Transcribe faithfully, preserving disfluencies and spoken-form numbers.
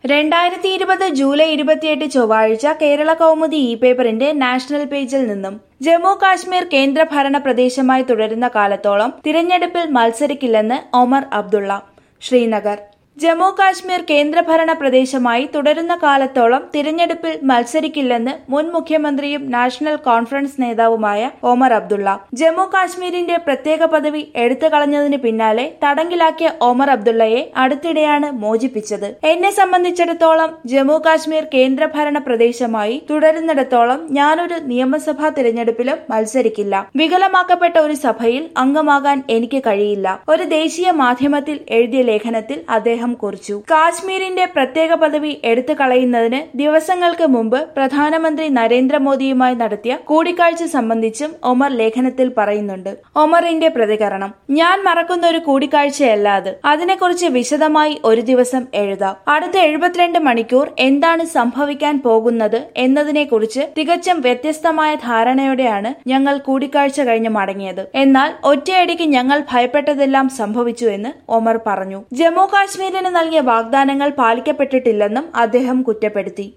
രണ്ടായിരത്തി ഇരുപത് ജൂലൈ ഇരുപത്തിയെട്ട് ചൊവ്വാഴ്ച കേരള കൗമുദി ഇ പേപ്പറിന്റെ നാഷണൽ പേജിൽ നിന്നും ജമ്മു കാശ്മീർ കേന്ദ്രഭരണ പ്രദേശമായി തുടരുന്ന കാലത്തോളം തിരഞ്ഞെടുപ്പിൽ മത്സരിക്കില്ലെന്ന് ഒമർ അബ്ദുള്ള. ശ്രീനഗർ. ജമ്മു കാശ്മീർ കേന്ദ്രഭരണ പ്രദേശമായി തുടരുന്ന കാലത്തോളം തിരഞ്ഞെടുപ്പിൽ മത്സരിക്കില്ലെന്ന് മുൻ മുഖ്യമന്ത്രിയും നാഷണൽ കോൺഫറൻസ് നേതാവുമായ ഒമർ അബ്ദുള്ള. ജമ്മു കാശ്മീരിന്റെ പ്രത്യേക പദവി എടുത്തുകളഞ്ഞതിന് പിന്നാലെ തടങ്കിലാക്കിയ ഒമർ അബ്ദുള്ളയെ അടുത്തിടെയാണ് മോചിപ്പിച്ചത്. എന്നെ സംബന്ധിച്ചിടത്തോളം ജമ്മു കാശ്മീർ കേന്ദ്രഭരണ പ്രദേശമായി തുടരുന്നിടത്തോളം ഞാനൊരു നിയമസഭാ തിരഞ്ഞെടുപ്പിലും മത്സരിക്കില്ല. വികലമാക്കപ്പെട്ട ഒരു സഭയിൽ അംഗമാകാൻ എനിക്ക് കഴിയില്ല. ഒരു ദേശീയ മാധ്യമത്തിൽ എഴുതിയ ലേഖനത്തിൽ അദ്ദേഹം കുറിച്ചു. കാശ്മീരിന്റെ പ്രത്യേക പദവി എടുത്തു കളയുന്നതിന് ദിവസങ്ങൾക്ക് മുമ്പ് പ്രധാനമന്ത്രി നരേന്ദ്രമോദിയുമായി നടത്തിയ കൂടിക്കാഴ്ച സംബന്ധിച്ചും ഒമർ ലേഖനത്തിൽ പറയുന്നുണ്ട്. ഒമറിന്റെ പ്രതികരണം: ഞാൻ മറക്കുന്ന ഒരു കൂടിക്കാഴ്ചയല്ല അത്. അതിനെക്കുറിച്ച് വിശദമായി ഒരു ദിവസം എഴുതാം. അടുത്ത എഴുപത്തിരണ്ട് മണിക്കൂർ എന്താണ് സംഭവിക്കാൻ പോകുന്നത് എന്നതിനെക്കുറിച്ച് തികച്ചും വ്യത്യസ്തമായ ധാരണയോടെയാണ് ഞങ്ങൾ കൂടിക്കാഴ്ച കഴിഞ്ഞ് മടങ്ങിയത്. എന്നാൽ ഒറ്റയടിക്ക് ഞങ്ങൾ ഭയപ്പെട്ടതെല്ലാം സംഭവിച്ചു എന്ന് ഒമർ പറഞ്ഞു. ജമ്മു കാശ്മീരിന് നൽകിയ വാഗ്ദാനങ്ങൾ പാലിക്കപ്പെട്ടിട്ടില്ലെന്നും അദ്ദേഹം കുറ്റപ്പെടുത്തി.